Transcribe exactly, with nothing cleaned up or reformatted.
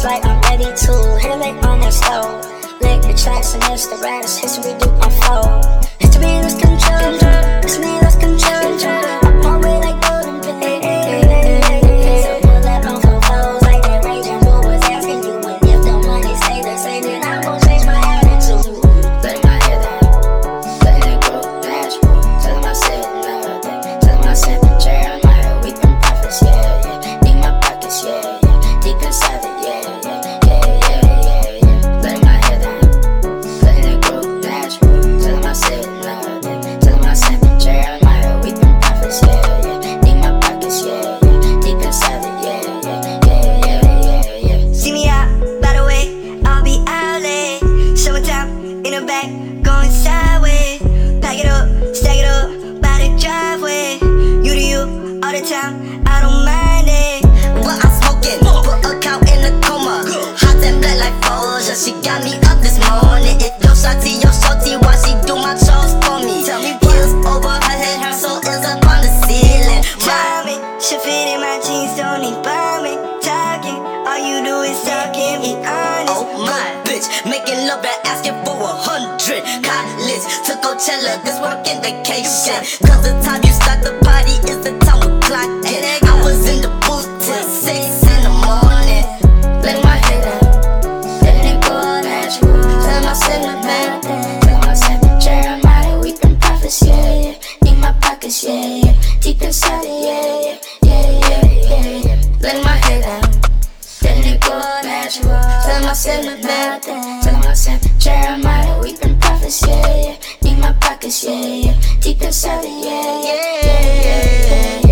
like I'm ready to hit it on that stove. Lick the tracks and it's the rest. History do unfold. History lose control. History lost control. I'm on way like golden pin. So pull that on for foes like that raging bull was asking you. And if the money stay the same, then I won't change my attitude. Letting my head down, letting it grow natural. Telling myself nothing, telling myself Jeremiah, we them prophets, yeah, yeah. Need my pockets, yeah, yeah. Deep inside it, yeah, yeah, yeah, yeah, yeah, yeah. Letting my head down, letting it grow natural. Telling myself nothing, telling myself Jeremiah, we them prophets, yeah, yeah. Need my pockets, yeah, yeah. Deep inside it, yeah, yeah, yeah, yeah, yeah, yeah. See me out, by the way, I'll be out late. Summertime, in the back, going sideways. Pack it up, stack it up, by the driveway. You to you, all the time, I don't mind it. What I'm smoking, put a cow in a coma. Hot and black like Folger, she got me up this morning. If you're salty, you're salty, why she do my chores for me? Tell me heels over her head, her soul is up on the ceiling. Try me, she fit in my jeans, don't need buy me. Talking, all you do is talking, be honest. Oh my bitch, making love and asking for a hundred. College to Coachella, this working vacation. Cause the time you start the party is the time we clock it. I was in the booth till six in the morning. Letting my head down, letting it go natural. Telling myself nothing, telling myself Jeremiah, we them prophets, yeah, yeah. Need my pockets, yeah, yeah. Deep inside it, yeah, yeah, yeah, yeah, yeah. Letting my head down, letting it go natural. Telling myself nothing, telling myself Jeremiah, we them prophets, yeah, yeah. Need my pockets, yeah, yeah. Deep inside it, yeah, yeah, yeah, yeah, yeah.